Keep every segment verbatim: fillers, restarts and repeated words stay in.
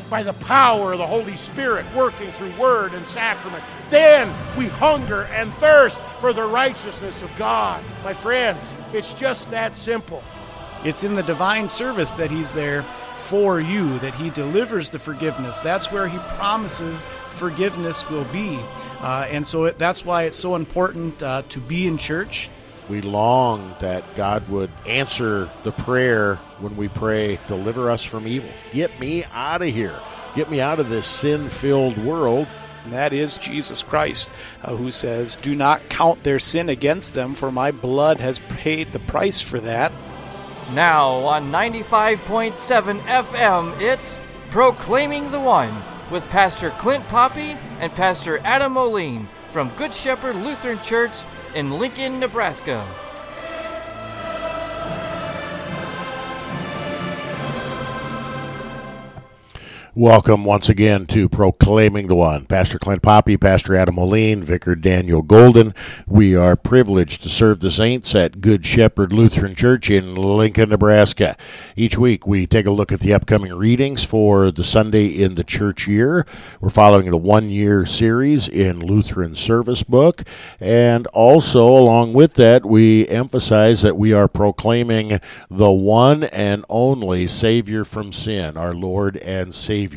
by the power of the Holy Spirit working through word and sacrament. Then we hunger and thirst for the righteousness of God. My friends, it's just that simple. It's in the divine service that he's there for you, that he delivers the forgiveness. That's where he promises forgiveness will be. Uh, and so it, that's why it's so important uh, to be in church. We long that God would answer the prayer when we pray, deliver us from evil. Get me out of here. Get me out of this sin-filled world. And that is Jesus Christ, uh, who says, do not count their sin against them, for my blood has paid the price for that. Now on ninety-five point seven F M, it's Proclaiming the One with Pastor Clint Poppy and Pastor Adam Moline from Good Shepherd Lutheran Church in Lincoln, Nebraska. Welcome once again to Proclaiming the One. Pastor Clint Poppy, Pastor Adam Moline, Vicar Daniel Golden. We are privileged to serve the saints at Good Shepherd Lutheran Church in Lincoln, Nebraska. Each week we take a look at the upcoming readings for the Sunday in the church year. We're following the one-year series in Lutheran Service Book. And also, along with that, we emphasize that we are proclaiming the one and only Savior from sin, our Lord and Savior,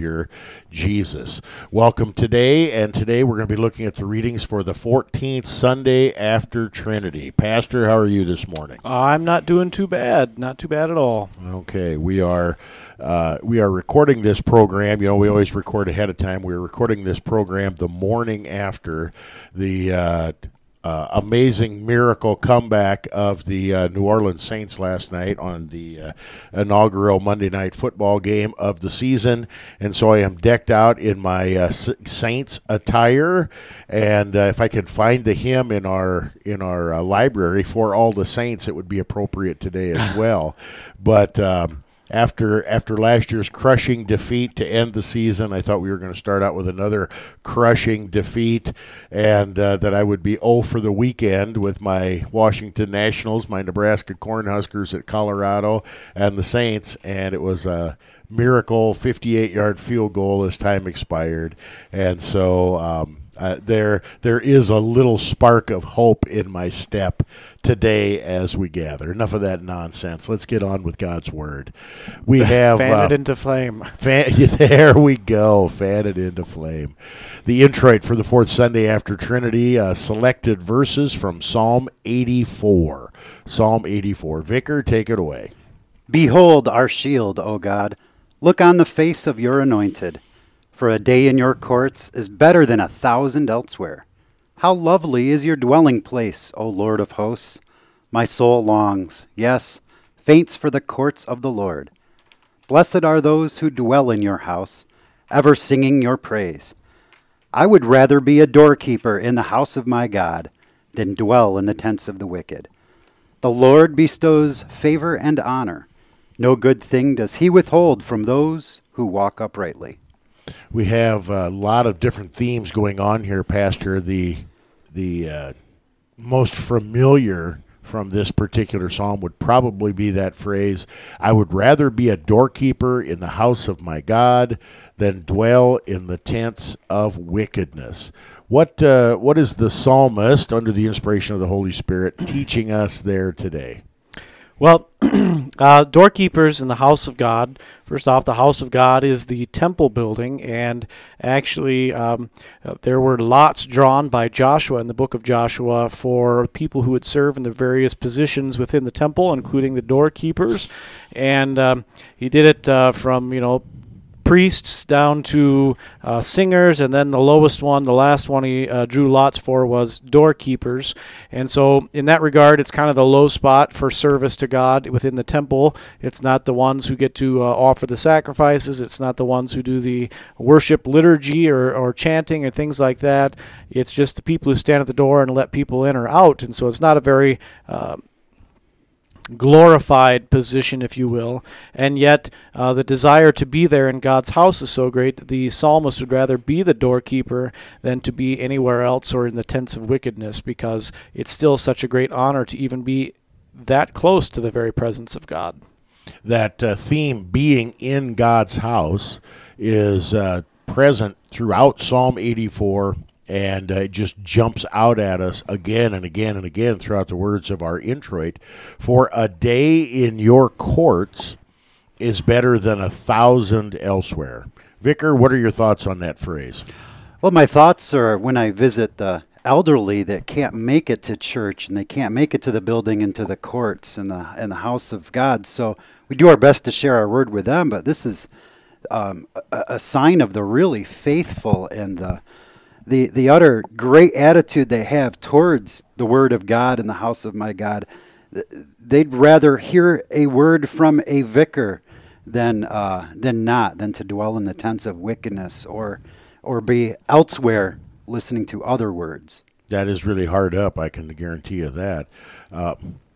Jesus. Welcome today, and today we're going to be looking at the readings for the fourteenth Sunday after Trinity. Pastor, how are you this morning? I'm not doing too bad. Not too bad at all. Okay, we are uh, we are recording this program. You know, we always record ahead of time. We're recording this program the morning after the uh, uh, amazing miracle comeback of the uh, New Orleans Saints last night on the uh, inaugural Monday night football game of the season. And so I am decked out in my uh, Saints attire. And uh, if I could find the hymn in our in our uh, library for all the Saints, it would be appropriate today as well. But um, After after last year's crushing defeat to end the season, I thought we were going to start out with another crushing defeat, and uh, that I would be oh for the weekend with my Washington Nationals, my Nebraska Cornhuskers at Colorado, and the Saints, and it was a miracle fifty-eight-yard field goal as time expired. And so um, uh, there there is a little spark of hope in my step today as we gather. Enough of that nonsense. Let's get on with God's Word. We have fan uh, it into flame. Fan, there we go. Fan it into flame. The introit for the fourth Sunday after Trinity, uh, selected verses from Psalm eighty-four. Psalm eighty-four. Vicar, take it away. Behold our shield, O God. Look on the face of your anointed. For a day in your courts is better than a thousand elsewhere. How lovely is your dwelling place, O Lord of hosts! My soul longs, yes, faints for the courts of the Lord. Blessed are those who dwell in your house, ever singing your praise. I would rather be a doorkeeper in the house of my God than dwell in the tents of the wicked. The Lord bestows favor and honor. No good thing does he withhold from those who walk uprightly. We have a lot of different themes going on here, Pastor. The the uh, most familiar from this particular psalm would probably be that phrase, I would rather be a doorkeeper in the house of my God than dwell in the tents of wickedness. What uh, what is the psalmist, under the inspiration of the Holy Spirit, teaching us there today? Well, uh, doorkeepers in the house of God. First off, the house of God is the temple building, and actually um, uh, there were lots drawn by Joshua in the book of Joshua for people who would serve in the various positions within the temple, including the doorkeepers. And um, he did it uh, from, you know, priests down to uh, singers, and then the lowest one, the last one he uh, drew lots for was doorkeepers. And so in that regard, it's kind of the low spot for service to God within the temple. It's not the ones who get to uh, offer the sacrifices. It's not the ones who do the worship liturgy or, or chanting or things like that. It's just the people who stand at the door and let people in or out. And so it's not a very uh, glorified position, if you will, and yet uh, the desire to be there in God's house is so great that the psalmist would rather be the doorkeeper than to be anywhere else or in the tents of wickedness, because it's still such a great honor to even be that close to the very presence of God. That uh, theme, being in God's house, is uh, present throughout Psalm eighty-four, and uh, it just jumps out at us again and again and again throughout the words of our introit. For a day in your courts is better than a thousand elsewhere. Vicar, what are your thoughts on that phrase? Well, my thoughts are when I visit the elderly that can't make it to church and they can't make it to the building and to the courts and the and the house of God. So we do our best to share our word with them, but this is um, a, a sign of the really faithful and the the the utter great attitude they have towards the word of God and the house of my God. They'd rather hear a word from a vicar than uh, than not, than to dwell in the tents of wickedness or or be elsewhere listening to other words. That is really hard up, I can guarantee you that. Uh,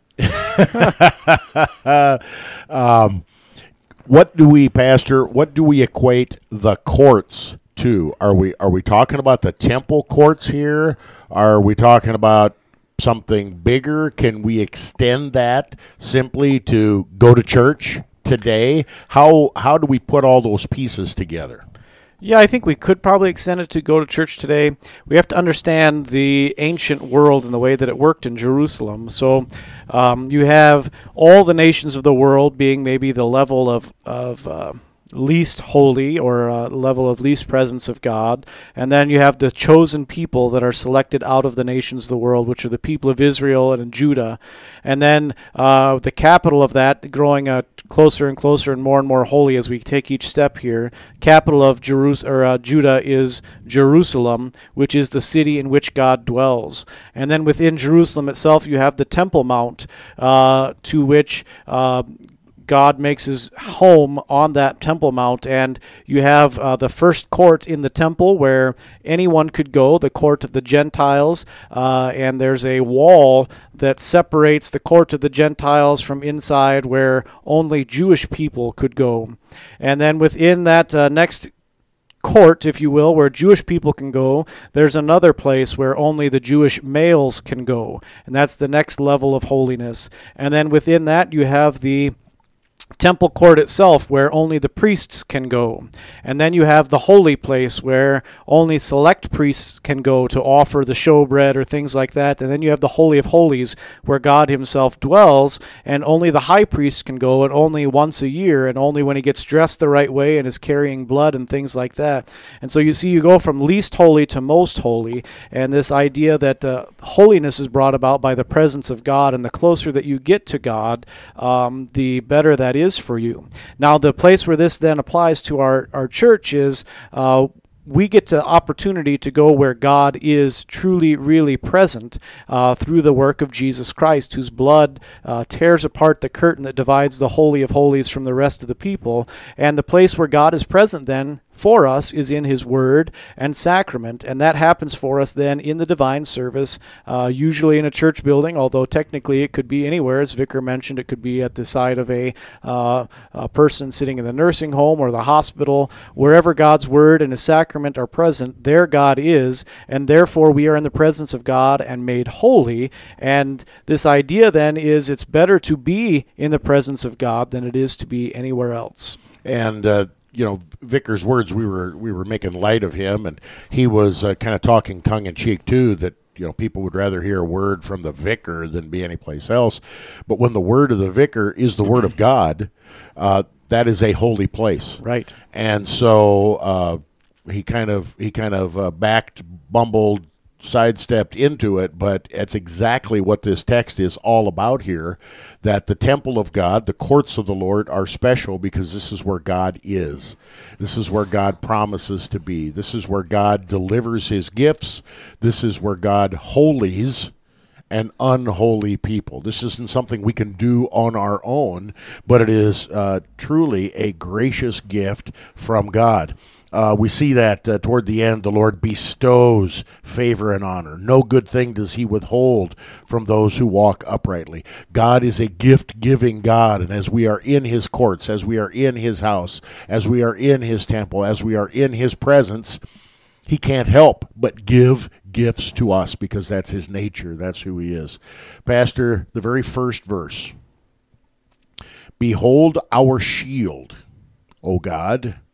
um, what do we, Pastor, what do we equate the courts to? Are we are we talking about the temple courts here? Are we talking about something bigger? Can we extend that simply to go to church today? How how do we put all those pieces together? Yeah, I think we could probably extend it to go to church today. We have to understand the ancient world and the way that it worked in Jerusalem. So um, you have all the nations of the world being maybe the level of, of uh, least holy or uh, level of least presence of God. And then you have the chosen people that are selected out of the nations of the world, which are the people of Israel and Judah. And then uh, the capital of that growing uh, closer and closer and more and more holy as we take each step here. Capital of Jerus- or, uh, Judah is Jerusalem, which is the city in which God dwells. And then within Jerusalem itself, you have the Temple Mount, uh, to which uh, God makes his home on that Temple Mount, and you have uh, the first court in the temple where anyone could go, the court of the Gentiles, uh, and there's a wall that separates the court of the Gentiles from inside where only Jewish people could go. And then within that uh, next court, if you will, where Jewish people can go, there's another place where only the Jewish males can go, and that's the next level of holiness. And then within that you have the temple court itself where only the priests can go. And then you have the holy place where only select priests can go to offer the showbread or things like that. And then you have the Holy of Holies where God himself dwells, and only the high priest can go, and only once a year, and only when he gets dressed the right way and is carrying blood and things like that. And so you see you go from least holy to most holy, and this idea that uh, holiness is brought about by the presence of God, and the closer that you get to God, um, the better that is for you. Now, the place where this then applies to our, our church is uh, we get the opportunity to go where God is truly, really present uh, through the work of Jesus Christ, whose blood uh, tears apart the curtain that divides the Holy of Holies from the rest of the people. And the place where God is present then for us is in his word and sacrament, and that happens for us then in the divine service, uh, usually in a church building, although technically it could be anywhere. As Vicar mentioned, it could be at the side of a, uh, a person sitting in the nursing home or the hospital. Wherever God's word and his sacrament are present, there God is, and therefore we are in the presence of God and made holy. And this idea then is it's better to be in the presence of God than it is to be anywhere else. And uh you know, Vicar's words, we were we were making light of him, and he was uh, kind of talking tongue-in-cheek, too, that, you know, people would rather hear a word from the vicar than be anyplace else. But when the word of the vicar is the word of God, uh, that is a holy place. Right. And so uh, he kind of, he kind of uh, backed, bumbled, sidestepped into it, but it's exactly what this text is all about here, that the temple of God, the courts of the Lord, are special because this is where God is. This is where God promises to be. This is where God delivers his gifts. This is where God holies an unholy people. This isn't something we can do on our own, but it is uh, truly a gracious gift from God. Uh, we see that uh, toward the end, the Lord bestows favor and honor. No good thing does he withhold from those who walk uprightly. God is a gift-giving God, and as we are in his courts, as we are in his house, as we are in his temple, as we are in his presence, he can't help but give gifts to us because that's his nature. That's who he is. Pastor, the very first verse. Behold our shield, O God.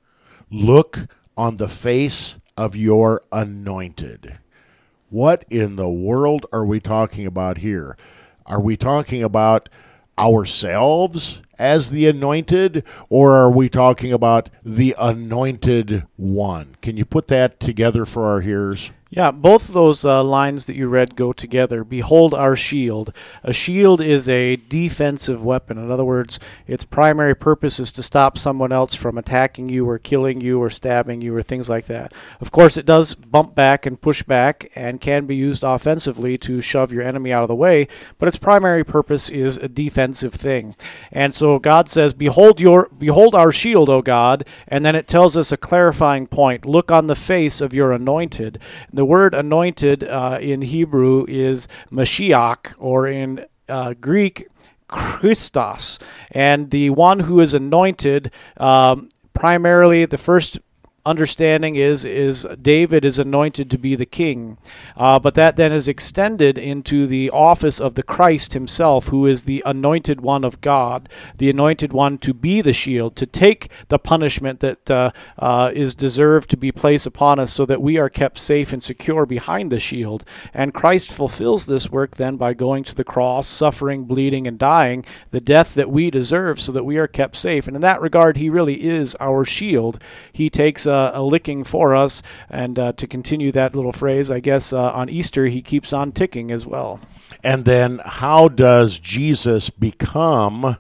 look on the face of your anointed. What in the world are we talking about here? Are we talking about ourselves as the anointed, or are we talking about the anointed one? Can you put that together for our hearers? Yeah, both of those uh, lines that you read go together. Behold our shield. A shield is a defensive weapon. In other words, its primary purpose is to stop someone else from attacking you or killing you or stabbing you or things like that. Of course, it does bump back and push back and can be used offensively to shove your enemy out of the way, but its primary purpose is a defensive thing. And so God says, Behold your, behold our shield, O God, and then it tells us a clarifying point. Look on the face of your anointed. The word anointed uh, in Hebrew is Mashiach, or in uh, Greek, Christos. And the one who is anointed, um, primarily the first understanding is is David is anointed to be the king, uh, but that then is extended into the office of the Christ himself, who is the anointed one of God, the anointed one to be the shield, to take the punishment that uh, uh, is deserved to be placed upon us so that we are kept safe and secure behind the shield. And Christ fulfills this work then by going to the cross, suffering, bleeding, and dying, the death that we deserve so that we are kept safe. And in that regard, he really is our shield. He takes Uh, a licking for us, and uh, to continue that little phrase, I guess uh, on Easter he keeps on ticking as well. And then how does Jesus become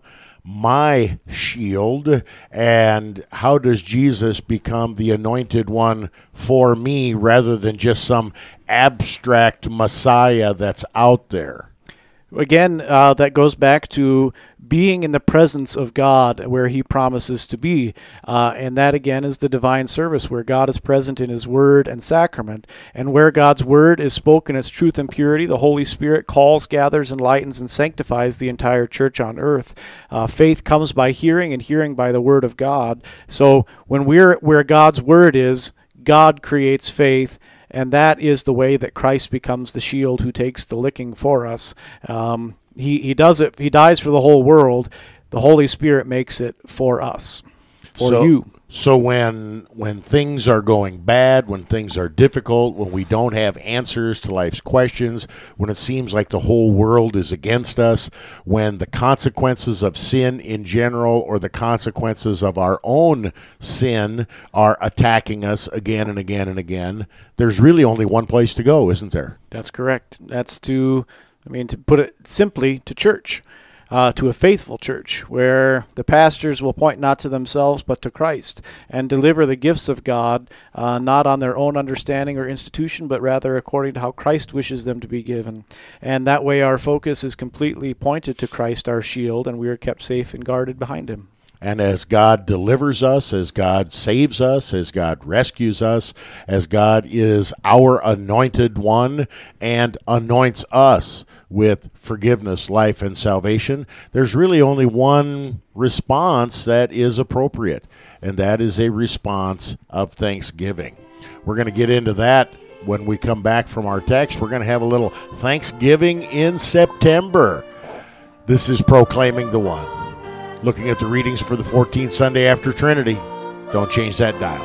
my shield, and how does Jesus become the anointed one for me rather than just some abstract Messiah that's out there? Again, uh, that goes back to being in the presence of God where he promises to be. Uh, and that, again, is the divine service where God is present in his word and sacrament. And where God's word is spoken as truth and purity, the Holy Spirit calls, gathers, enlightens, and sanctifies the entire church on earth. Uh, faith comes by hearing, and hearing by the word of God. So when we're where God's word is, God creates faith. And that is the way that Christ becomes the shield who takes the licking for us. Um, he, he does it. He dies for the whole world. The Holy Spirit makes it for us, for so, you. So when when things are going bad, when things are difficult, when we don't have answers to life's questions, when it seems like the whole world is against us, when the consequences of sin in general or the consequences of our own sin are attacking us again and again and again, there's really only one place to go, isn't there? That's correct. That's to, I mean, to put it simply, to church. Uh, to a faithful church where the pastors will point not to themselves but to Christ and deliver the gifts of God, uh, not on their own understanding or institution, but rather according to how Christ wishes them to be given. And that way our focus is completely pointed to Christ, our shield, and we are kept safe and guarded behind him. And as God delivers us, as God saves us, as God rescues us, as God is our anointed one and anoints us with forgiveness, life, and salvation, there's really only one response that is appropriate, and that is a response of thanksgiving. We're going to get into that when we come back from our text. We're going to have a little Thanksgiving in September. This is Proclaiming the One. Looking at the readings for the fourteenth Sunday after Trinity. Don't change that dial.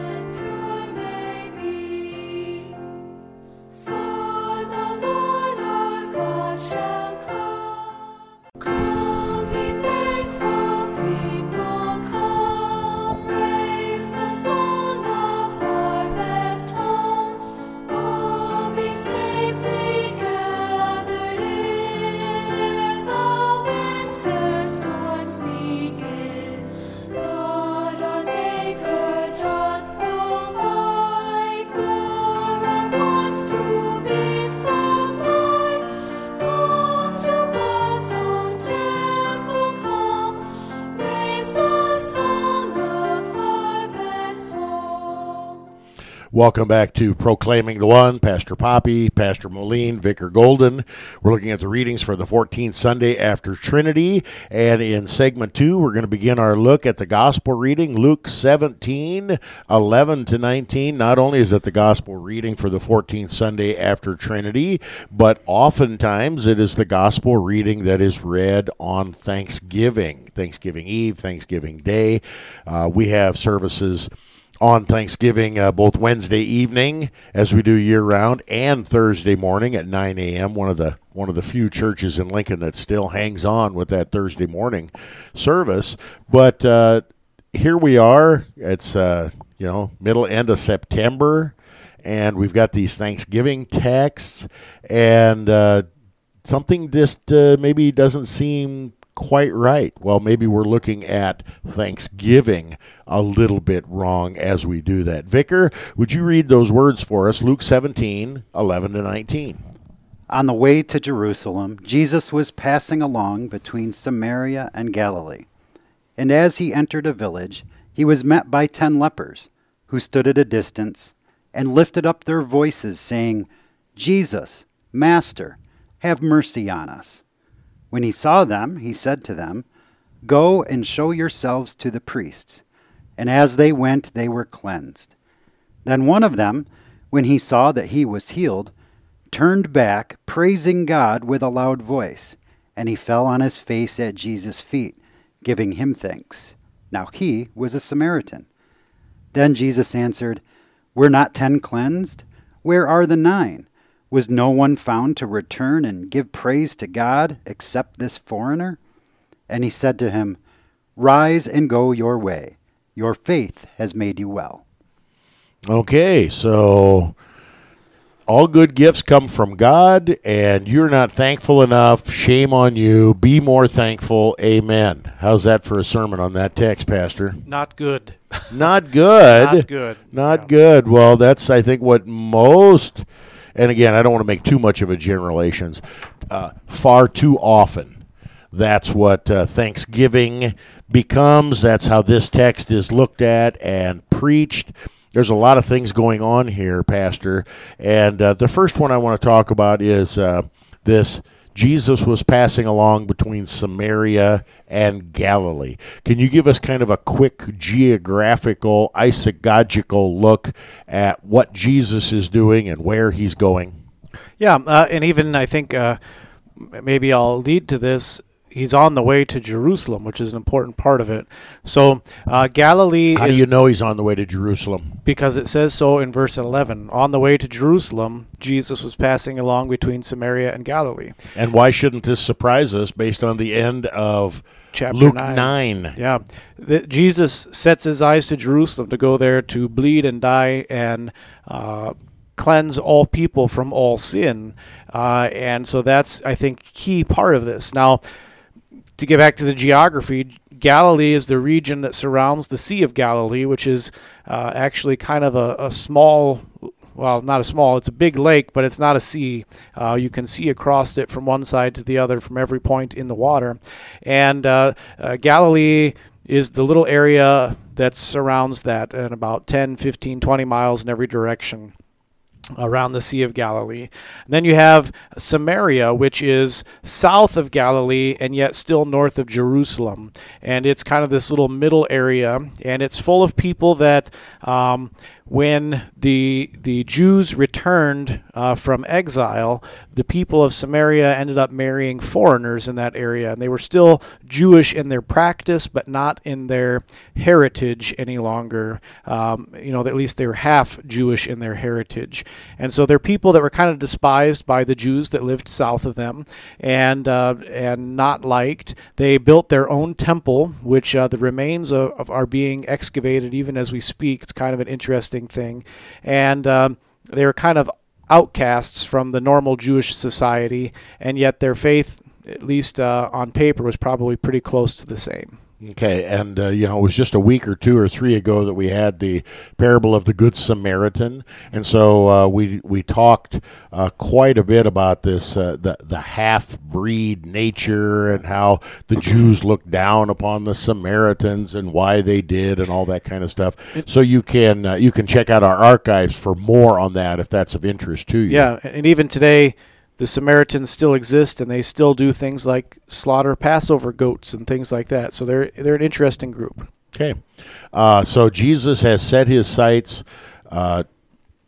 Welcome back to Proclaiming the One. Pastor Poppy, Pastor Moline, Vicar Golden. We're looking at the readings for the fourteenth Sunday after Trinity. And in segment two, we're going to begin our look at the gospel reading, Luke seventeen, eleven to nineteen. Not only is it the gospel reading for the fourteenth Sunday after Trinity, but oftentimes it is the gospel reading that is read on Thanksgiving, Thanksgiving Eve, Thanksgiving Day. Uh, we have services on Thanksgiving, uh, both Wednesday evening, as we do year-round, and Thursday morning at nine a.m., one of the one of the few churches in Lincoln that still hangs on with that Thursday morning service. But uh, here we are. It's, uh, you know, middle, end of September, and we've got these Thanksgiving texts, and uh, something just uh, maybe doesn't seem quite right. Well, maybe we're looking at Thanksgiving a little bit wrong as we do that. Vicar, would you read those words for us? Luke seventeen, eleven to nineteen. On the way to Jerusalem, Jesus was passing along between Samaria and Galilee. And as he entered a village, he was met by ten lepers, who stood at a distance and lifted up their voices, saying, "Jesus, Master, have mercy on us." When he saw them, he said to them, "Go and show yourselves to the priests." And as they went, they were cleansed. Then one of them, when he saw that he was healed, turned back, praising God with a loud voice. And he fell on his face at Jesus' feet, giving him thanks. Now he was a Samaritan. Then Jesus answered, "Were not ten cleansed? Where are the nine? Was no one found to return and give praise to God except this foreigner?" And he said to him, "Rise and go your way. Your faith has made you well." Okay, so all good gifts come from God, and you're not thankful enough. Shame on you. Be more thankful. Amen. How's that for a sermon on that text, Pastor? Not good. Not good. Not good. Not Yeah. good. Well, that's, I think, what most, and again, I don't want to make too much of a generalizations, uh, far too often. That's what uh, Thanksgiving becomes. That's how this text is looked at and preached. There's a lot of things going on here, Pastor. And uh, the first one I want to talk about is uh, this: Jesus was passing along between Samaria and Galilee. Can you give us kind of a quick geographical, isagogical look at what Jesus is doing and where he's going? Yeah, uh, and even I think uh, maybe I'll lead to this. He's on the way to Jerusalem, which is an important part of it. So uh, Galilee How is... do you know he's on the way to Jerusalem? Because it says so in verse eleven. On the way to Jerusalem, Jesus was passing along between Samaria and Galilee. And why shouldn't this surprise us based on the end of Chapter Luke nine. nine? Yeah. The, Jesus sets his eyes to Jerusalem to go there to bleed and die and uh, cleanse all people from all sin. Uh, and so that's, I think, key part of this. Now, to get back to the geography, Galilee is the region that surrounds the Sea of Galilee, which is uh, actually kind of a, a small, well, not a small, it's a big lake, but it's not a sea. Uh, you can see across it from one side to the other from every point in the water. And uh, uh, Galilee is the little area that surrounds that, and about ten, fifteen, twenty miles in every direction around the Sea of Galilee. And then you have Samaria, which is south of Galilee and yet still north of Jerusalem. And it's kind of this little middle area, and it's full of people that um, when the the Jews returned uh, from exile, the people of Samaria ended up marrying foreigners in that area, and they were still Jewish in their practice, but not in their heritage any longer. Um, you know, at least they were half Jewish in their heritage. And so they're people that were kind of despised by the Jews that lived south of them, and uh, and not liked. They built their own temple, which uh, the remains of, of are being excavated even as we speak. It's kind of an interesting thing. And um, they were kind of outcasts from the normal Jewish society, and yet their faith, at least uh, on paper, was probably pretty close to the same. Okay, and uh, you know, it was just a week or two or three ago that we had the parable of the Good Samaritan, and so uh, we we talked uh, quite a bit about this uh, the the half breed nature and how the Jews looked down upon the Samaritans and why they did and all that kind of stuff. So you can uh, you can check out our archives for more on that if that's of interest to you. Yeah, and even today, the Samaritans still exist, and they still do things like slaughter Passover goats and things like that. So they're they're an interesting group. Okay, uh, so Jesus has set his sights uh,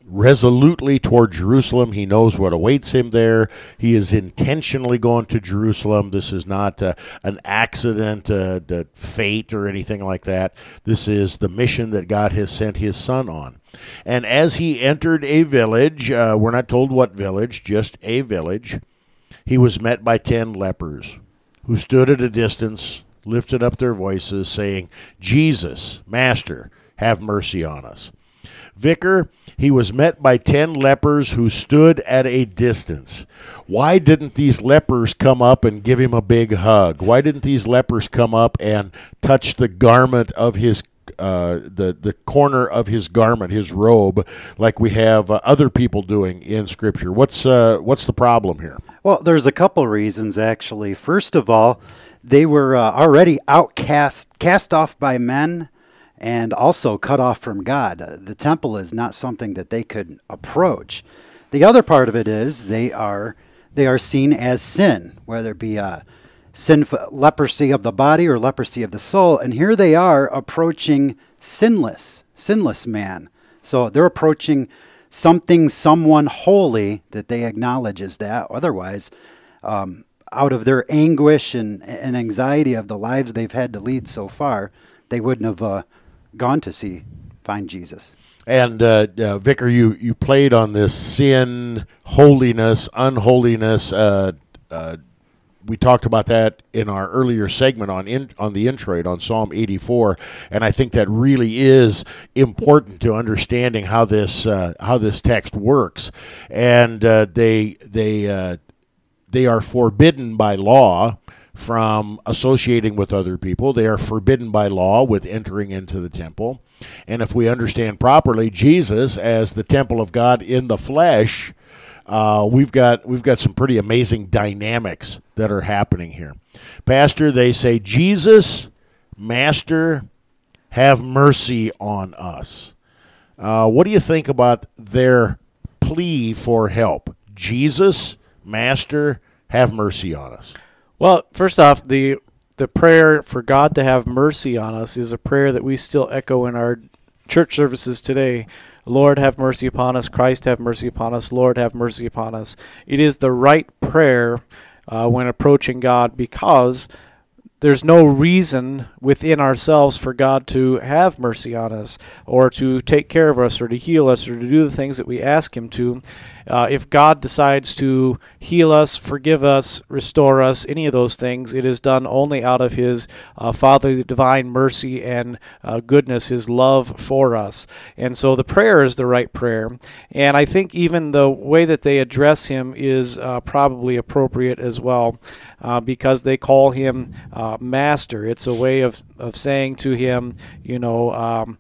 resolutely toward Jerusalem. He knows what awaits him there. He is intentionally going to Jerusalem. This is not uh, an accident, uh, the fate, or anything like that. This is the mission that God has sent his son on. And as he entered a village, uh, we're not told what village, just a village, he was met by ten lepers who stood at a distance, lifted up their voices, saying, "Jesus, Master, have mercy on us." Vicar, he was met by ten lepers who stood at a distance. Why didn't these lepers come up and give him a big hug? Why didn't these lepers come up and touch the garment of his uh, the the corner of his garment, his robe, like we have uh, other people doing in Scripture? What's uh, what's the problem here? Well, there's a couple reasons, actually. First of all, they were uh, already outcast, cast off by men, and also cut off from God. Uh, the temple is not something that they could approach. The other part of it is they are they are seen as sin, whether it be uh, sin, leprosy of the body or leprosy of the soul. And here they are approaching sinless, sinless man. So they're approaching something, someone holy that they acknowledge as that. Otherwise, um, out of their anguish and, and anxiety of the lives they've had to lead so far, they wouldn't have uh, gone to see, find Jesus. And uh, uh, Vicar, you, you played on this sin, holiness, unholiness. Uh, uh, we talked about that in our earlier segment on in, on the introit on Psalm eighty-four, and I think that really is important to understanding how this uh, how this text works. And uh, they they uh, they are forbidden by law from associating with other people. They are forbidden by law with entering into the temple. And if we understand properly, Jesus as the temple of God in the flesh, uh, we've got we've got some pretty amazing dynamics that are happening here. Pastor, they say, "Jesus, Master, have mercy on us." Uh, what do you think about their plea for help? Jesus, Master, have mercy on us. Well, first off, the the prayer for God to have mercy on us is a prayer that we still echo in our church services today. Lord, have mercy upon us. Christ, have mercy upon us. Lord, have mercy upon us. It is the right prayer uh, when approaching God, because there's no reason within ourselves for God to have mercy on us or to take care of us or to heal us or to do the things that we ask him to. Uh, if God decides to heal us, forgive us, restore us, any of those things, it is done only out of his uh, fatherly divine mercy and uh, goodness, his love for us. And so the prayer is the right prayer. And I think even the way that they address him is uh, probably appropriate as well, uh, because they call him uh, Master. It's a way of, of saying to him, you know, um,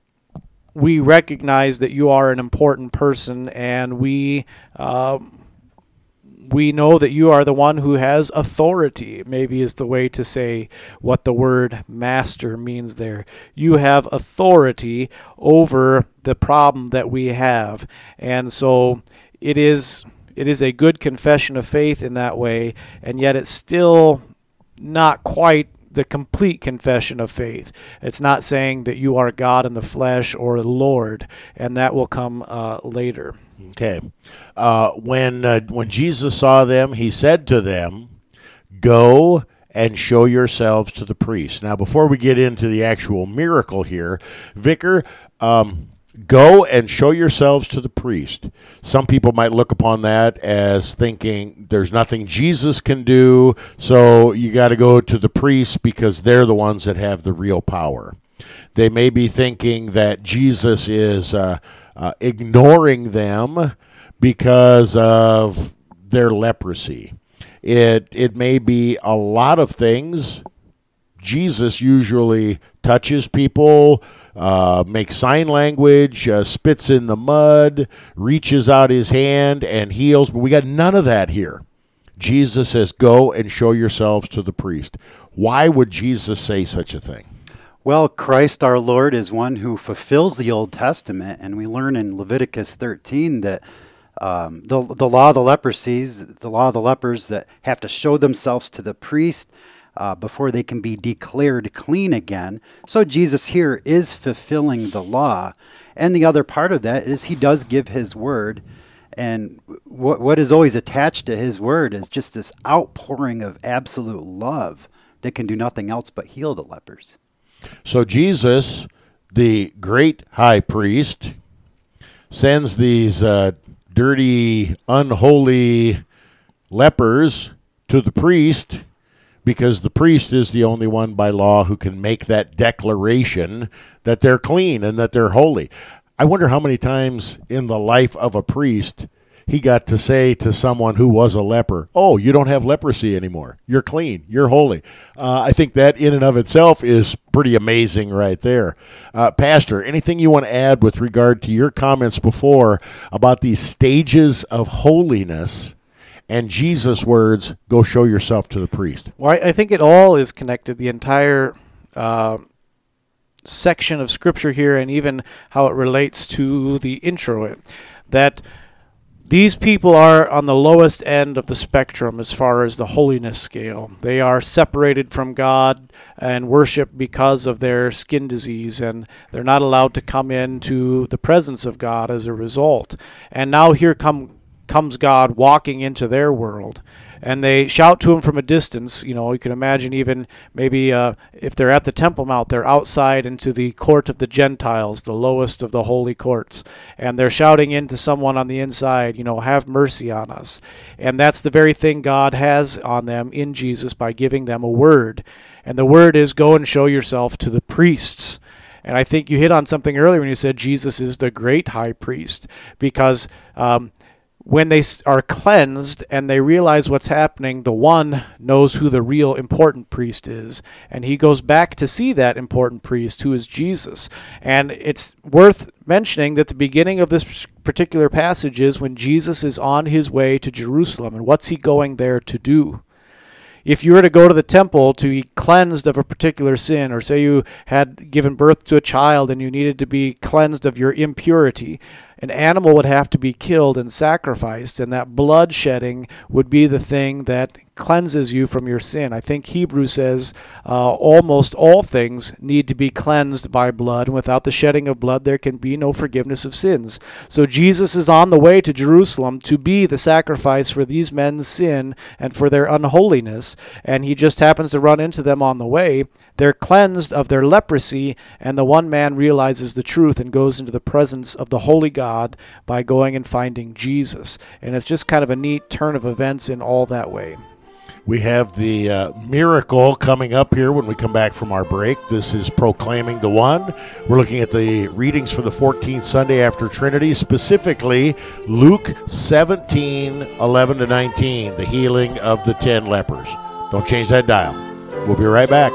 we recognize that you are an important person, and we uh, we know that you are the one who has authority, maybe is the way to say what the word master means there. You have authority over the problem that we have. And so it is it is a good confession of faith in that way, and yet it's still not quite the complete confession of faith. It's not saying that you are God in the flesh or Lord, and that will come uh, later. Okay. Uh, when uh, when Jesus saw them, he said to them, "Go and show yourselves to the priest." Now, before we get into the actual miracle here, Vicar, um, go and show yourselves to the priest. Some people might look upon that as thinking there's nothing Jesus can do, so you got to go to the priests because they're the ones that have the real power. They may be thinking that Jesus is uh, uh, ignoring them because of their leprosy. It it may be a lot of things. Jesus usually touches people, Uh, makes sign language, uh, spits in the mud, reaches out his hand and heals. But we got none of that here. Jesus says, "Go and show yourselves to the priest." Why would Jesus say such a thing? Well, Christ our Lord is one who fulfills the Old Testament, and we learn in Leviticus thirteen that um, the the law of the leprosies, the law of the lepers that have to show themselves to the priest Uh, before they can be declared clean again. So Jesus here is fulfilling the law. And the other part of that is he does give his word. And what what is always attached to his word is just this outpouring of absolute love that can do nothing else but heal the lepers. So Jesus, the great high priest, sends these uh, dirty, unholy lepers to the priest because the priest is the only one by law who can make that declaration that they're clean and that they're holy. I wonder how many times in the life of a priest he got to say to someone who was a leper, oh, you don't have leprosy anymore. You're clean. You're holy. Uh, I think that in and of itself is pretty amazing right there. Uh, Pastor, anything you want to add with regard to your comments before about these stages of holiness and Jesus' words, go show yourself to the priest? Well, I I think it all is connected, the entire uh, section of Scripture here, and even how it relates to the intro, that these people are on the lowest end of the spectrum as far as the holiness scale. They are separated from God and worship because of their skin disease, and they're not allowed to come into the presence of God as a result. And now here come comes God walking into their world, and they shout to him from a distance. You know, you can imagine even maybe uh, if they're at the Temple Mount, they're outside into the court of the Gentiles, the lowest of the holy courts, and they're shouting into someone on the inside, you know, have mercy on us. And that's the very thing God has on them in Jesus by giving them a word. And the word is, go and show yourself to the priests. And I think you hit on something earlier when you said Jesus is the great high priest, because um, when they are cleansed and they realize what's happening, the one knows who the real important priest is. And he goes back to see that important priest, who is Jesus. And it's worth mentioning that the beginning of this particular passage is when Jesus is on his way to Jerusalem. And what's he going there to do? If you were to go to the temple to be cleansed of a particular sin, or say you had given birth to a child and you needed to be cleansed of your impurity, an animal would have to be killed and sacrificed, and that blood shedding would be the thing that cleanses you from your sin. I think Hebrews says uh, almost all things need to be cleansed by blood, and without the shedding of blood there can be no forgiveness of sins. So Jesus is on the way to Jerusalem to be the sacrifice for these men's sin and for their unholiness, and he just happens to run into them on the way. They're cleansed of their leprosy, and the one man realizes the truth and goes into the presence of the holy God by going and finding Jesus. And it's just kind of a neat turn of events in all that way. We have the uh, miracle coming up here when we come back from our break. This is Proclaiming the One. We're looking at the readings for the fourteenth Sunday after Trinity, specifically Luke seventeen, eleven to nineteen, the healing of the ten lepers. Don't change that dial. We'll be right back.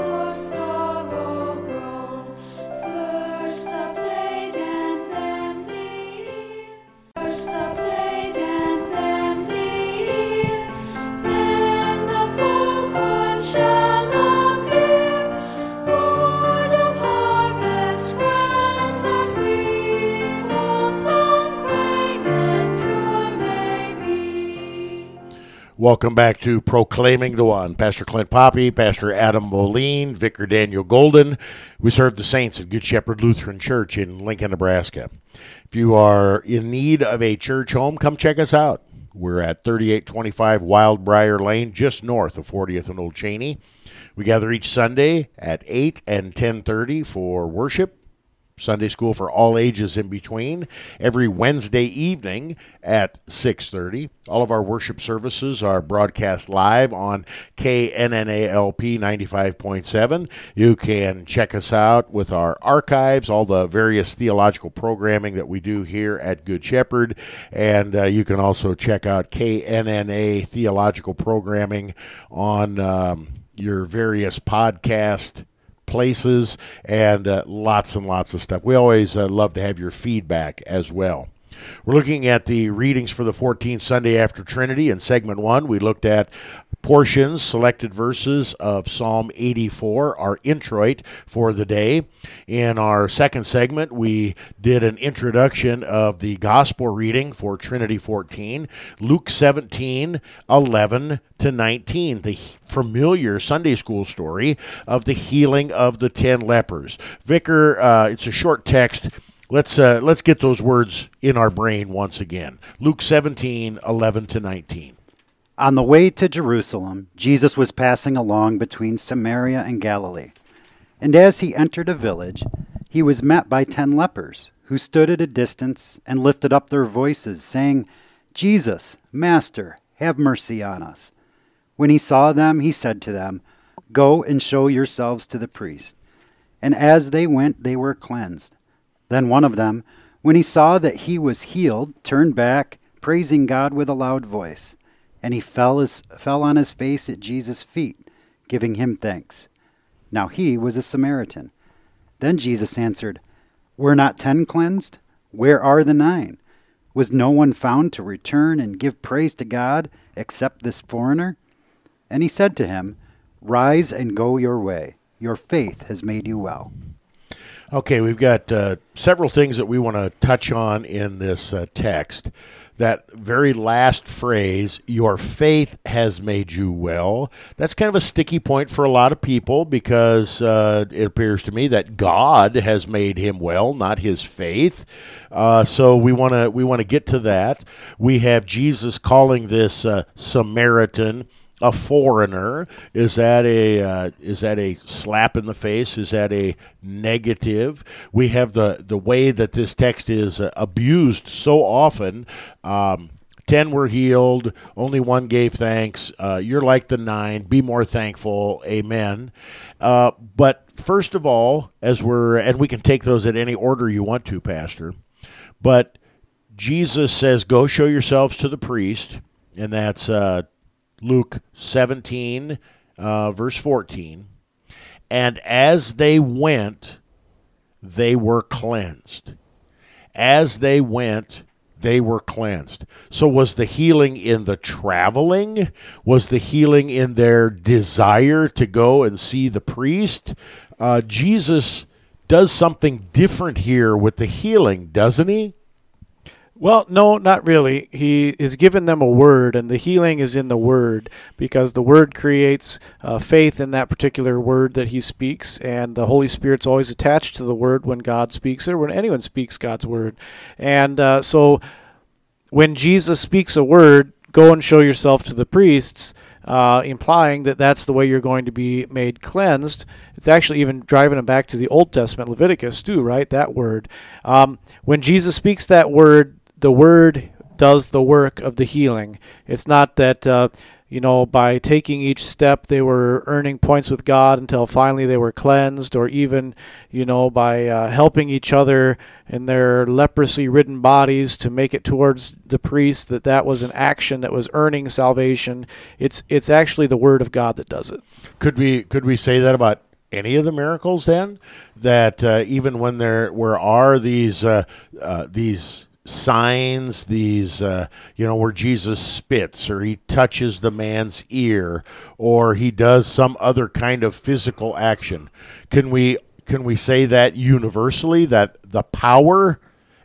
Welcome back to Proclaiming the One. Pastor Clint Poppy, Pastor Adam Moline, Vicar Daniel Golden. We serve the saints at Good Shepherd Lutheran Church in Lincoln, Nebraska. If you are in need of a church home, come check us out. We're at thirty-eight twenty-five Wildbriar Lane, just north of fortieth and Old Cheney. We gather each Sunday at eight and ten thirty for worship. Sunday school for all ages in between, every Wednesday evening at six thirty. All of our worship services are broadcast live on K N N A L P ninety-five point seven. You can check us out with our archives, all the various theological programming that we do here at Good Shepherd, and uh, you can also check out K N N A theological programming on um, your various podcast places, and uh, lots and lots of stuff. We always uh, love to have your feedback as well. We're looking at the readings for the fourteenth Sunday after Trinity. In segment one, we looked at portions, selected verses of Psalm eighty-four, our introit for the day. In our second segment, we did an introduction of the gospel reading for Trinity fourteen, Luke seventeen, eleven to nineteen, the familiar Sunday school story of the healing of the ten lepers. Vicar, uh, it's a short text. let's uh, let's get those words in our brain once again. Luke seventeen, eleven to nineteen. On the way to Jerusalem, Jesus was passing along between Samaria and Galilee. And as he entered a village, he was met by ten lepers, who stood at a distance and lifted up their voices, saying, Jesus, Master, have mercy on us. When he saw them, he said to them, Go and show yourselves to the priest. And as they went, they were cleansed. Then one of them, when he saw that he was healed, turned back, praising God with a loud voice. And he fell, his, fell on his face at Jesus' feet, giving him thanks. Now he was a Samaritan. Then Jesus answered, Were not ten cleansed? Where are the nine? Was no one found to return and give praise to God except this foreigner? And he said to him, Rise and go your way. Your faith has made you well. Okay, we've got uh, several things that we want to touch on in this uh, text. That very last phrase, your faith has made you well, that's kind of a sticky point for a lot of people because uh, it appears to me that God has made him well, not his faith. Uh, so we want to we want to get to that. We have Jesus calling this uh, Samaritan a foreigner. Is that a uh, is that a slap in the face? Is that a negative? We have the the way that this text is uh, abused so often. Um, Ten were healed. Only one gave thanks. Uh, you're like the nine. Be more thankful. Amen. Uh, but first of all, as we're and we can take those in any order you want to, Pastor. But Jesus says, "Go show yourselves to the priest," and that's uh, Luke seventeen, uh, verse fourteen. And as they went, they were cleansed. As they went, they were cleansed. So was the healing in the traveling? Was the healing in their desire to go and see the priest? Uh, Jesus does something different here with the healing, doesn't he? Well, no, not really. He is giving them a word, and the healing is in the word because the word creates uh, faith in that particular word that he speaks, and the Holy Spirit's always attached to the word when God speaks it or when anyone speaks God's word. And uh, so when Jesus speaks a word, go and show yourself to the priests, uh, implying that that's the way you're going to be made cleansed. It's actually even driving them back to the Old Testament, Leviticus too, right? That word. Um, when Jesus speaks that word, the word does the work of the healing. It's not that, uh, you know, by taking each step they were earning points with God until finally they were cleansed, or even, you know, by uh, helping each other in their leprosy-ridden bodies to make it towards the priest, that that was an action that was earning salvation. It's it's actually the word of God that does it. Could we could we say that about any of the miracles then? That uh, even when there where are these uh, uh, these signs, these, uh, you know, where Jesus spits or he touches the man's ear or he does some other kind of physical action. Can we can we say that universally, that the power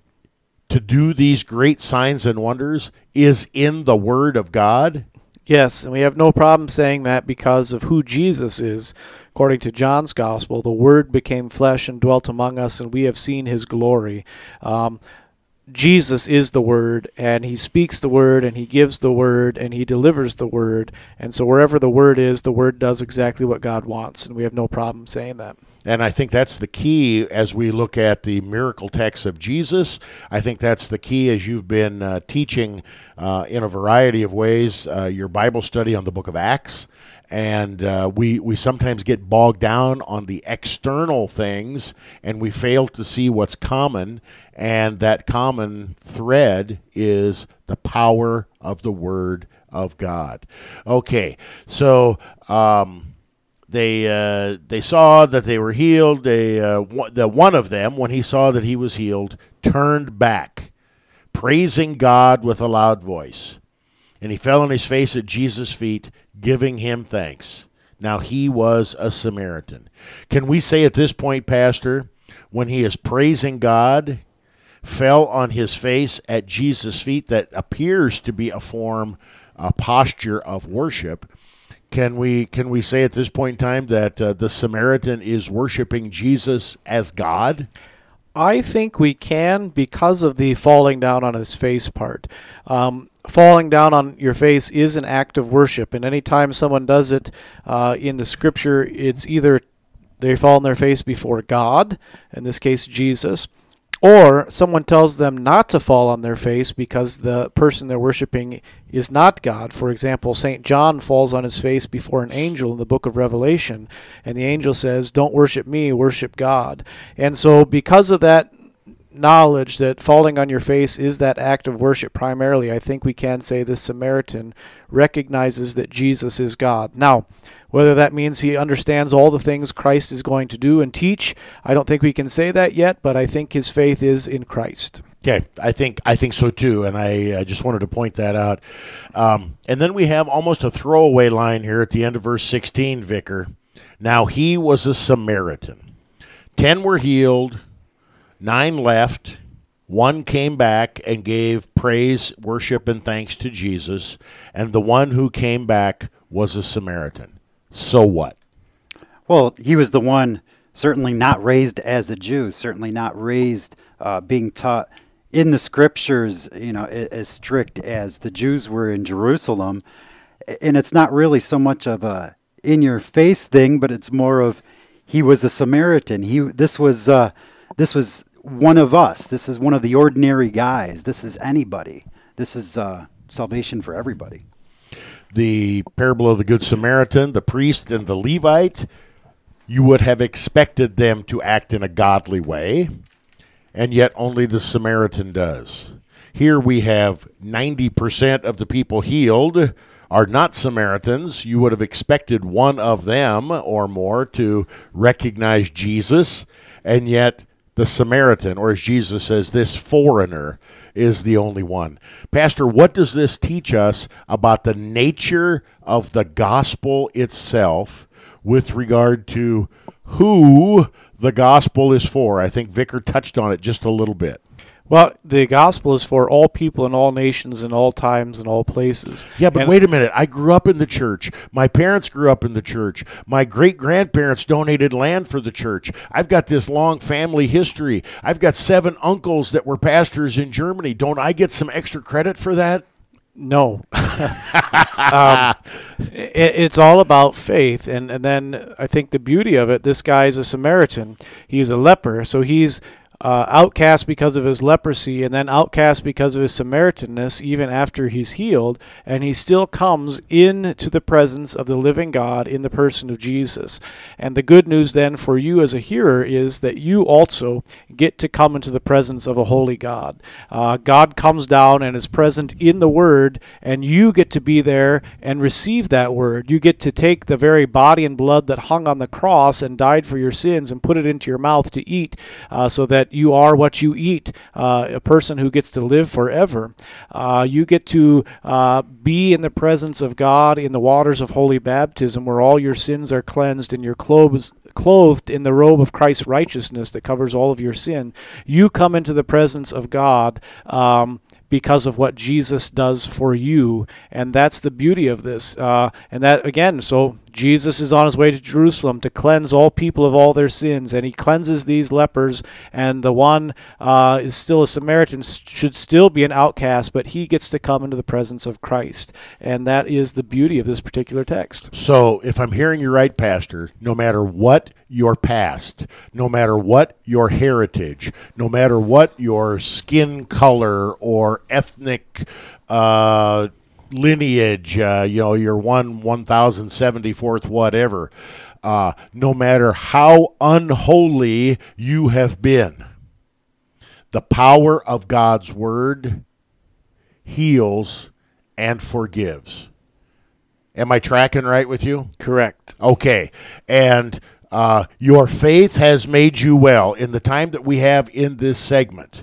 to do these great signs and wonders is in the Word of God? Yes, and we have no problem saying that because of who Jesus is. According to John's Gospel, the Word became flesh and dwelt among us, and we have seen his glory. Um, Jesus is the Word, and he speaks the Word, and he gives the Word, and he delivers the Word. And so wherever the Word is, the Word does exactly what God wants, and we have no problem saying that. And I think that's the key as we look at the miracle texts of Jesus. I think that's the key as you've been uh, teaching uh, in a variety of ways uh, your Bible study on the book of Acts. And uh, we, we sometimes get bogged down on the external things, and we fail to see what's common. And that common thread is the power of the Word of God. Okay, so um, they uh, they saw that they were healed. They uh, w- the one of them, when he saw that he was healed, turned back, praising God with a loud voice. And he fell on his face at Jesus' feet, giving him thanks. Now he was a Samaritan. Can we say at this point, Pastor, when he is praising God, fell on his face at Jesus' feet, that appears to be a form, a posture of worship, can we can we say at this point in time that uh, the Samaritan is worshiping Jesus as God? I think we can because of the falling down on his face part. Um, falling down on your face is an act of worship, and anytime someone does it uh, in the Scripture, it's either they fall on their face before God, in this case Jesus, or someone tells them not to fall on their face because the person they're worshiping is not God. For example, Saint John falls on his face before an angel in the book of Revelation, and the angel says, "Don't worship me, worship God." And so because of that knowledge that falling on your face is that act of worship primarily, I think we can say this Samaritan recognizes that Jesus is God. Now, whether that means he understands all the things Christ is going to do and teach, I don't think we can say that yet, but I think his faith is in Christ. Okay, I think I think so too, and I, I just wanted to point that out. Um, and then we have almost a throwaway line here at the end of verse sixteen, Vicar. Now he was a Samaritan. Ten were healed, nine left, one came back and gave praise, worship, and thanks to Jesus, and the one who came back was a Samaritan. So what? Well, he was the one certainly not raised as a Jew, certainly not raised uh, being taught in the Scriptures, you know, as strict as the Jews were in Jerusalem. And it's not really so much of a in-your-face thing, but it's more of he was a Samaritan. He this was uh, this was one of us. This is one of the ordinary guys. This is anybody. This is uh, salvation for everybody. The parable of the Good Samaritan, the priest and the Levite, you would have expected them to act in a godly way, and yet only the Samaritan does. Here we have ninety percent of the people healed are not Samaritans. You would have expected one of them or more to recognize Jesus, and yet the Samaritan, or as Jesus says, this foreigner, is the only one. Pastor, what does this teach us about the nature of the gospel itself with regard to who the gospel is for? I think Vicar touched on it just a little bit. Well, the gospel is for all people in all nations in all times and all places. Yeah, but and wait a minute. I grew up in the church. My parents grew up in the church. My great-grandparents donated land for the church. I've got this long family history. I've got seven uncles that were pastors in Germany. Don't I get some extra credit for that? No. um, it, it's all about faith. And, and then I think the beauty of it, this guy is a Samaritan. He's a leper, so he's Uh, outcast because of his leprosy, and then outcast because of his Samaritanness even after he's healed, and he still comes into the presence of the living God in the person of Jesus. And the good news then for you as a hearer is that you also get to come into the presence of a holy God. Uh, God comes down and is present in the Word, and you get to be there and receive that Word. You get to take the very body and blood that hung on the cross and died for your sins and put it into your mouth to eat, uh, so that you are what you eat, uh, a person who gets to live forever. Uh, you get to uh, be in the presence of God in the waters of holy baptism, where all your sins are cleansed and you're clothed, clothed in the robe of Christ's righteousness that covers all of your sin. You come into the presence of God um, because of what Jesus does for you, and that's the beauty of this. Uh, and that, again, so Jesus is on his way to Jerusalem to cleanse all people of all their sins, and he cleanses these lepers, and the one uh, is still a Samaritan, should still be an outcast, but he gets to come into the presence of Christ, and that is the beauty of this particular text. So if I'm hearing you right, Pastor, no matter what your past, no matter what your heritage, no matter what your skin color or ethnic uh lineage, uh, you know, your one one thousand seventy-fourth whatever, uh, no matter how unholy you have been, the power of God's word heals and forgives. Am I tracking right with you? Correct. Okay. And uh, your faith has made you well. In the time that we have in this segment,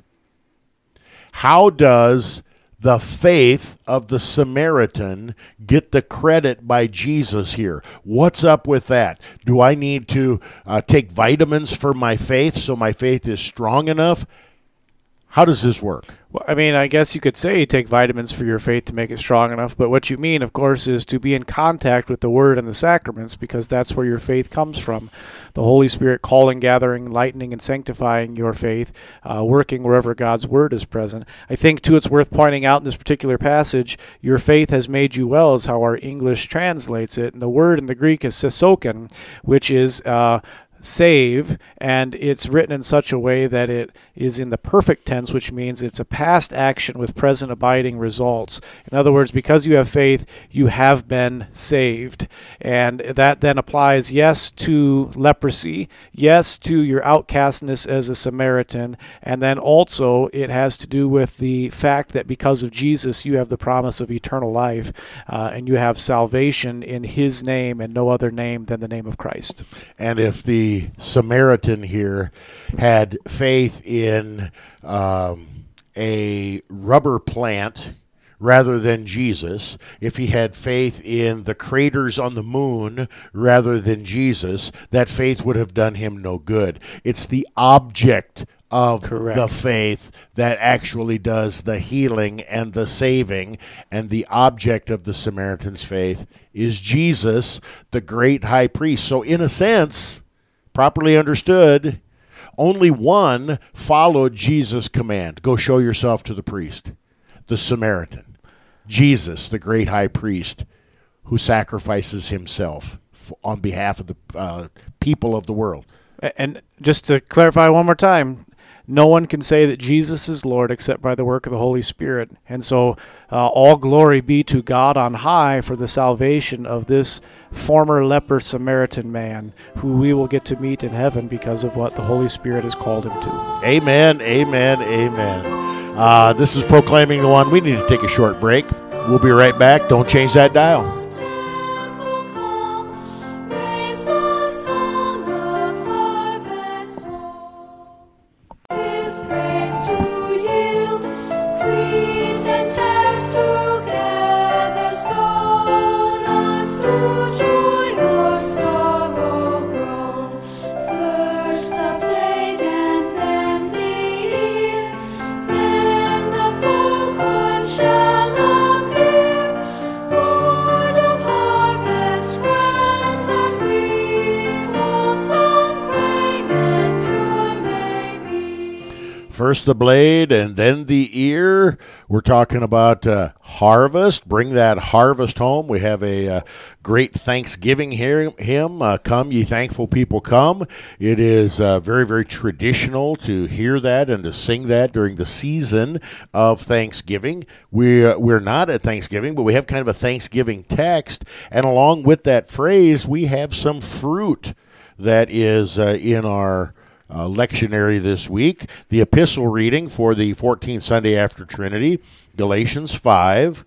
how does the faith of the Samaritan get the credit by Jesus here? What's up with that? Do I need to uh, take vitamins for my faith so my faith is strong enough? How does this work? Well, I mean, I guess you could say take vitamins for your faith to make it strong enough, but what you mean, of course, is to be in contact with the Word and the sacraments, because that's where your faith comes from. The Holy Spirit calling, gathering, lightening, and sanctifying your faith, uh, working wherever God's Word is present. I think, too, it's worth pointing out in this particular passage, your faith has made you well is how our English translates it, and the word in the Greek is sesoken, which is uh, save, and it's written in such a way that it is in the perfect tense, which means it's a past action with present abiding results. In other words, because you have faith, you have been saved. And that then applies, yes, to leprosy, yes, to your outcastness as a Samaritan, and then also it has to do with the fact that because of Jesus, you have the promise of eternal life, uh, and you have salvation in his name and no other name than the name of Christ. And if the Samaritan here had faith in um, a rubber plant rather than Jesus, if he had faith in the craters on the moon rather than Jesus, that faith would have done him no good. It's the object of Correct. The faith that actually does the healing and the saving, and the object of the Samaritan's faith is Jesus, the great high priest. So in a sense, properly understood, only one followed Jesus' command. Go show yourself to the priest, the Samaritan. Jesus, the great high priest, who sacrifices himself on behalf of the uh, people of the world. And just to clarify one more time, no one can say that Jesus is Lord except by the work of the Holy Spirit. And so uh, all glory be to God on high for the salvation of this former leper Samaritan man, who we will get to meet in heaven because of what the Holy Spirit has called him to. Amen, amen, amen. Uh, this is Proclaiming the One. We need to take a short break. We'll be right back. Don't change that dial. First the blade and then the ear. We're talking about uh, harvest. Bring that harvest home. We have a uh, great Thanksgiving here, hymn, uh, Come Ye Thankful People Come. It is uh, very, very traditional to hear that and to sing that during the season of Thanksgiving. We, uh, we're not at Thanksgiving, but we have kind of a Thanksgiving text. And along with that phrase, we have some fruit that is uh, in our Uh, lectionary this week. The epistle reading for the fourteenth Sunday after Trinity, Galatians five,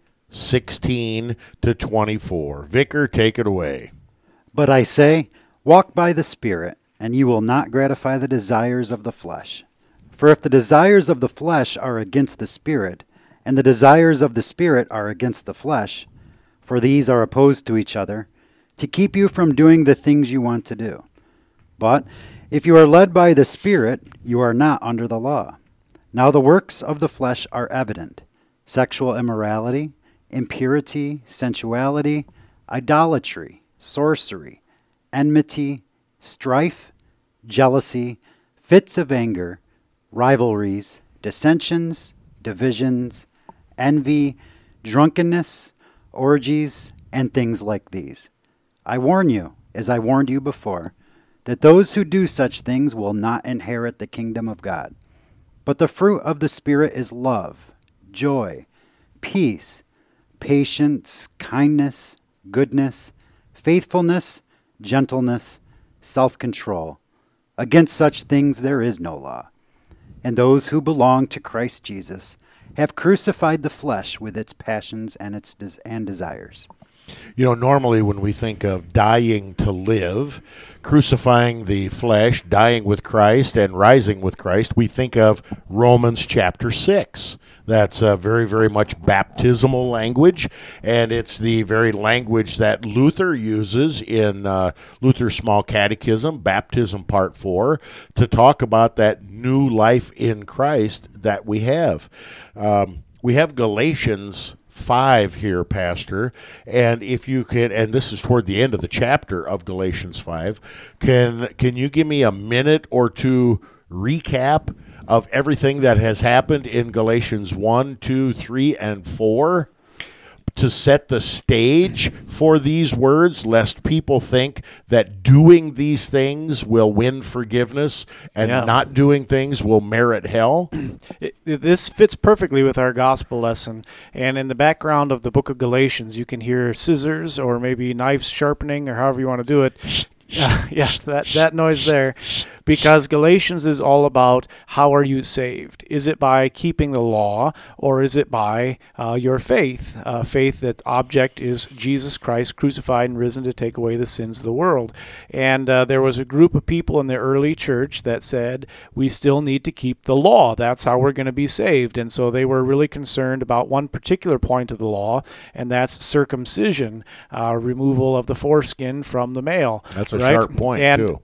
sixteen to twenty-four. Vicar, take it away. But I say, walk by the Spirit, and you will not gratify the desires of the flesh. For if the desires of the flesh are against the Spirit, and the desires of the Spirit are against the flesh, for these are opposed to each other, to keep you from doing the things you want to do. But if you are led by the Spirit, you are not under the law. Now the works of the flesh are evident: sexual immorality, impurity, sensuality, idolatry, sorcery, enmity, strife, jealousy, fits of anger, rivalries, dissensions, divisions, envy, drunkenness, orgies, and things like these. I warn you, as I warned you before, that those who do such things will not inherit the kingdom of God. But the fruit of the Spirit is love, joy, peace, patience, kindness, goodness, faithfulness, gentleness, self-control. Against such things there is no law. And those who belong to Christ Jesus have crucified the flesh with its passions and its des- and desires. You know, normally when we think of dying to live, crucifying the flesh, dying with Christ, and rising with Christ, we think of Romans chapter six. That's uh, very, very much baptismal language, and it's the very language that Luther uses in uh, Luther's Small Catechism, Baptism Part four, to talk about that new life in Christ that we have. Um, we have Galatians five here, Pastor, and if you could, and this is toward the end of the chapter of Galatians five, can can you give me a minute or two recap of everything that has happened in Galatians one, two, three, and four to set the stage for these words, lest people think that doing these things will win forgiveness and Yeah. not doing things will merit hell? It, it- this fits perfectly with our gospel lesson. And in the background of the book of Galatians, you can hear scissors or maybe knives sharpening or however you want to do it. Uh, yeah, that, that noise there. Because Galatians is all about how are you saved? Is it by keeping the law or is it by uh, your faith? Uh, faith that object is Jesus Christ crucified and risen to take away the sins of the world. And uh, there was a group of people in the early church that said we still need to keep the law. That's how we're going to be saved. And so they were really concerned about one particular point of the law, and that's circumcision, uh, removal of the foreskin from the male. That's a right? sharp point, and too.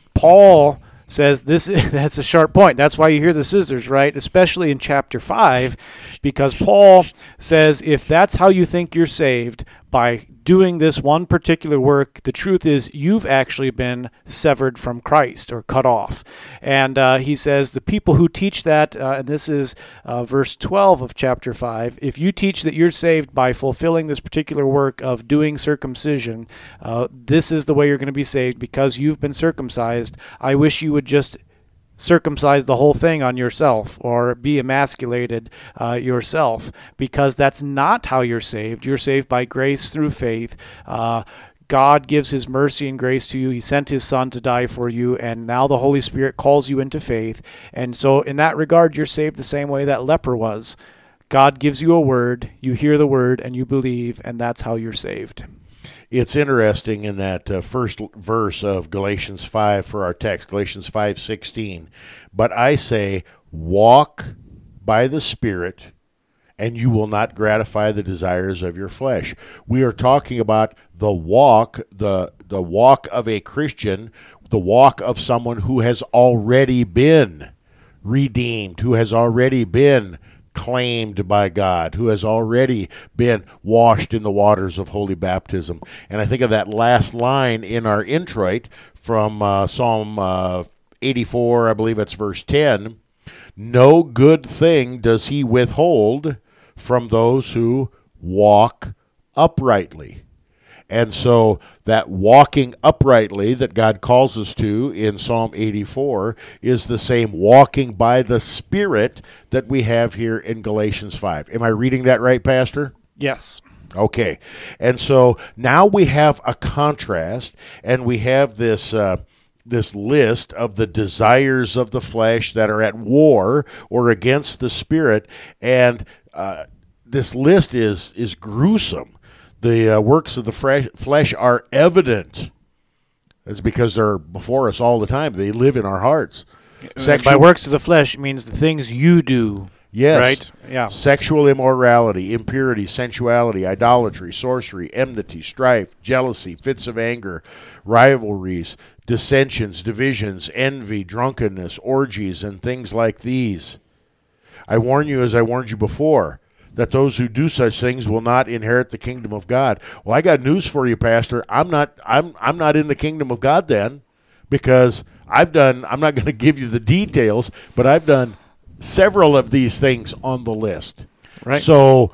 Paul says this that's a sharp point. That's why you hear the scissors, right? Especially in chapter five, because Paul says if that's how you think you're saved, by doing this one particular work, the truth is you've actually been severed from Christ or cut off. And uh, he says the people who teach that, uh, and this is uh, verse twelve of chapter five, if you teach that you're saved by fulfilling this particular work of doing circumcision, uh, this is the way you're going to be saved because you've been circumcised. I wish you would just circumcise the whole thing on yourself or be emasculated uh, yourself, because that's not how you're saved. You're saved by grace through faith. Uh, God gives his mercy and grace to you. He sent his son to die for you, and now the Holy Spirit calls you into faith. And so in that regard, you're saved the same way that leper was. God gives you a word, you hear the word, and you believe, and that's how you're saved. It's interesting in that uh, first verse of Galatians five for our text, Galatians five sixteen. But I say, walk by the Spirit, and you will not gratify the desires of your flesh. We are talking about the walk, the the walk of a Christian, the walk of someone who has already been redeemed, who has already been claimed by God, who has already been washed in the waters of holy baptism. And I think of that last line in our introit from uh, Psalm uh, eighty-four, I believe it's verse ten. No good thing does he withhold from those who walk uprightly. And so that walking uprightly that God calls us to in Psalm eighty-four is the same walking by the Spirit that we have here in Galatians five. Am I reading that right, Pastor? Yes. Okay. And so now we have a contrast, and we have this uh, this list of the desires of the flesh that are at war or against the Spirit, and uh, this list is is gruesome. The uh, works of the fresh, flesh are evident. It's because they're before us all the time. They live in our hearts. Sexual, by works of the flesh means the things you do. Yes. Right? Yeah. Sexual immorality, impurity, sensuality, idolatry, sorcery, enmity, strife, jealousy, fits of anger, rivalries, dissensions, divisions, envy, drunkenness, orgies, and things like these. I warn you, as I warned you before, that those who do such things will not inherit the kingdom of God. Well, I got news for you, Pastor. I'm not I'm I'm not in the kingdom of God then, because I've done, I'm not going to give you the details, but I've done several of these things on the list. Right. So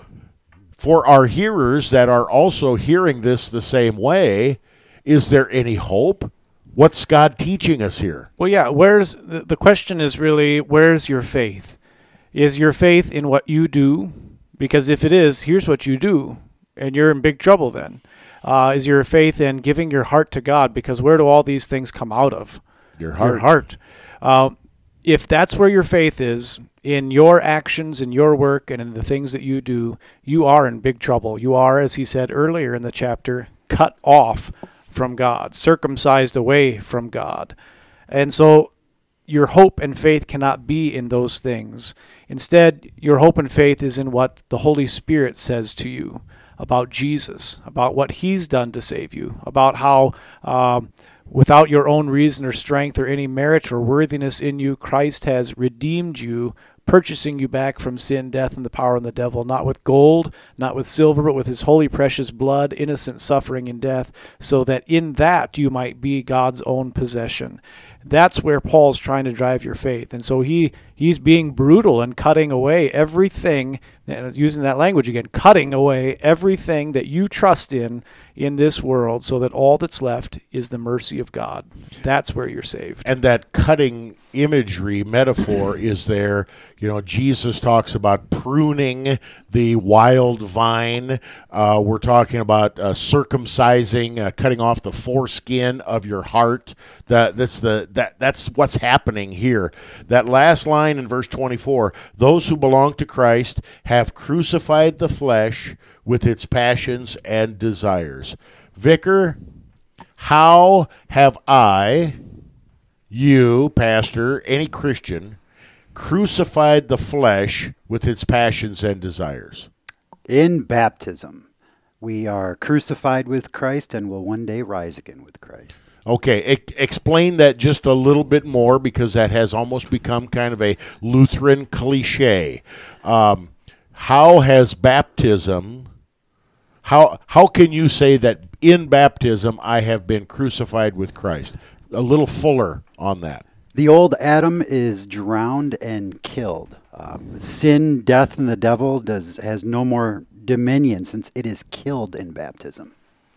for our hearers that are also hearing this the same way, is there any hope? What's God teaching us here? Well, yeah, where's the, the question is really, where's your faith? Is your faith in what you do? Because if it is, here's what you do, and you're in big trouble then. Uh, is your faith in giving your heart to God? Because where do all these things come out of? Your heart. Your heart. Uh, if that's where your faith is, in your actions, in your work, and in the things that you do, you are in big trouble. You are, as he said earlier in the chapter, cut off from God, circumcised away from God. And so your hope and faith cannot be in those things. Instead, your hope and faith is in what the Holy Spirit says to you about Jesus, about what he's done to save you, about how um, without your own reason or strength or any merit or worthiness in you, Christ has redeemed you, purchasing you back from sin, death, and the power of the devil, not with gold, not with silver, but with his holy precious blood, innocent suffering in death, so that in that you might be God's own possession. That's where Paul's trying to drive your faith. And so he, he's being brutal and cutting away everything, and using that language again, cutting away everything that you trust in in this world, so that all that's left is the mercy of God. That's where you're saved. And that cutting imagery, metaphor is there. You know, Jesus talks about pruning the wild vine. Uh, we're talking about uh, circumcising, uh, cutting off the foreskin of your heart. That that's the that that's what's happening here. That last line in verse twenty-four: "Those who belong to Christ have crucified the flesh with its passions and desires." Vicar, how have I, you, pastor, any Christian, crucified the flesh with its passions and desires? In baptism, we are crucified with Christ and will one day rise again with Christ. Okay, e- explain that just a little bit more, because that has almost become kind of a Lutheran cliche. Um, how has baptism, how how can you say that in baptism I have been crucified with Christ? A little fuller on that. The old Adam is drowned and killed. Um, sin, death, and the devil does has no more dominion, since it is killed in baptism.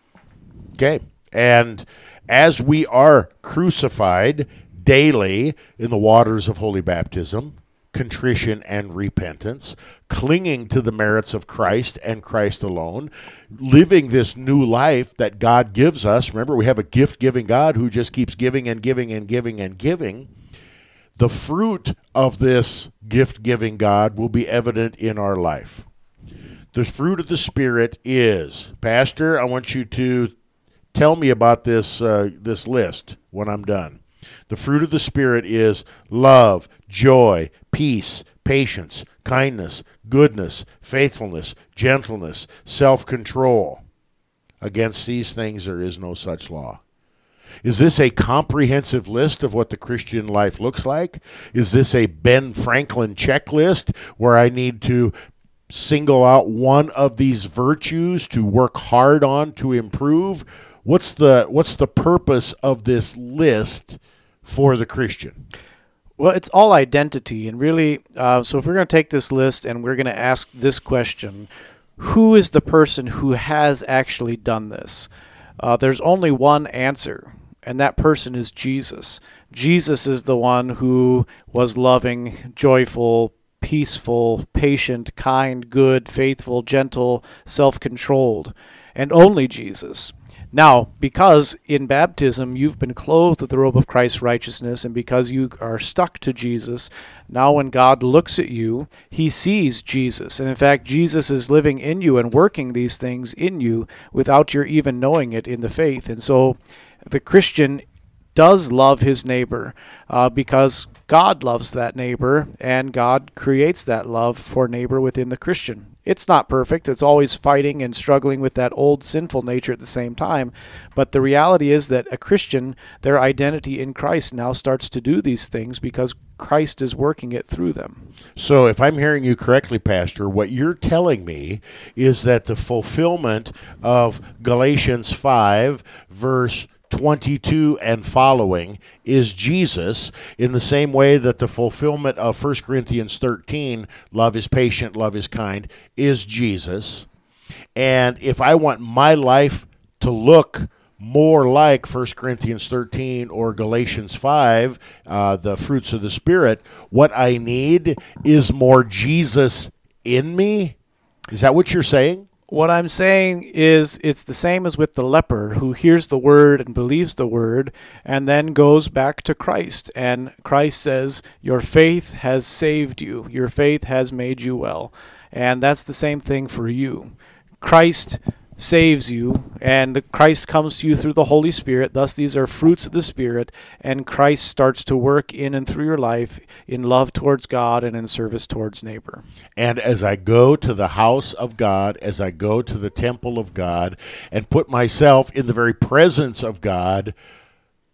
Okay, and as we are crucified daily in the waters of holy baptism, contrition and repentance, clinging to the merits of Christ and Christ alone, living this new life that God gives us. Remember, we have a gift-giving God who just keeps giving and giving and giving and giving. The fruit of this gift-giving God will be evident in our life. The fruit of the Spirit is, Pastor, I want you to tell me about this uh, this list when I'm done. The fruit of the Spirit is love, joy, peace, patience, kindness, goodness, faithfulness, gentleness, self-control. Against these things there is no such law. Is this a comprehensive list of what the Christian life looks like? Is this a Ben Franklin checklist where I need to single out one of these virtues to work hard on to improve? What's the what's the purpose of this list for the Christian? Well, it's all identity, and really, uh, so if we're going to take this list and we're going to ask this question, who is the person who has actually done this? Uh, there's only one answer, and that person is Jesus. Jesus is the one who was loving, joyful, peaceful, patient, kind, good, faithful, gentle, self-controlled, and only Jesus. Now, because in baptism you've been clothed with the robe of Christ's righteousness, and because you are stuck to Jesus, now when God looks at you, he sees Jesus. And in fact, Jesus is living in you and working these things in you without your even knowing it in the faith. And so the Christian does love his neighbor uh, because God loves that neighbor, and God creates that love for neighbor within the Christian. It's not perfect. It's always fighting and struggling with that old sinful nature at the same time. But the reality is that a Christian, their identity in Christ now starts to do these things because Christ is working it through them. So if I'm hearing you correctly, Pastor, what you're telling me is that the fulfillment of Galatians five, verse twenty-two and following is Jesus, in the same way that the fulfillment of First Corinthians thirteen, love is patient, love is kind, is Jesus. And if I want my life to look more like First Corinthians thirteen or Galatians five, uh, the fruits of the Spirit, what I need is more Jesus in me? Is that what you're saying? What I'm saying is it's the same as with the leper who hears the word and believes the word and then goes back to Christ. And Christ says, your faith has saved you. Your faith has made you well. And that's the same thing for you. Christ saves you, and the Christ comes to you through the Holy Spirit. Thus, these are fruits of the Spirit, and Christ starts to work in and through your life in love towards God and in service towards neighbor. And as I go to the house of God, as I go to the temple of God, and put myself in the very presence of God,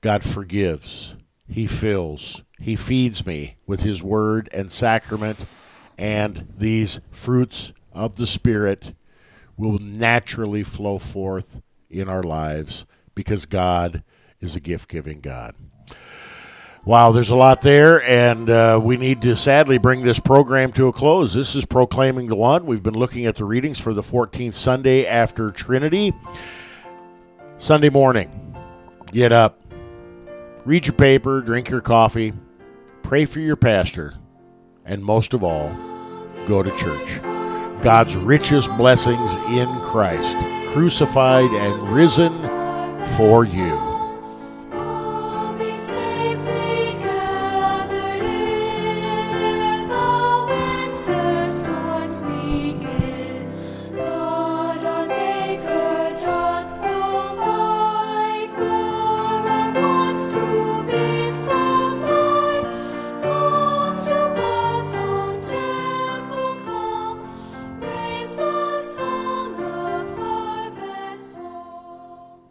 God forgives. He fills. He feeds me with his word and sacrament, and these fruits of the Spirit will naturally flow forth in our lives because God is a gift-giving God. Wow, there's a lot there, and uh, we need to sadly bring this program to a close. This is Proclaiming the One. We've been looking at the readings for the fourteenth Sunday after Trinity. Sunday morning, get up, read your paper, drink your coffee, pray for your pastor, and most of all, go to church. God's richest blessings in Christ, crucified and risen for you.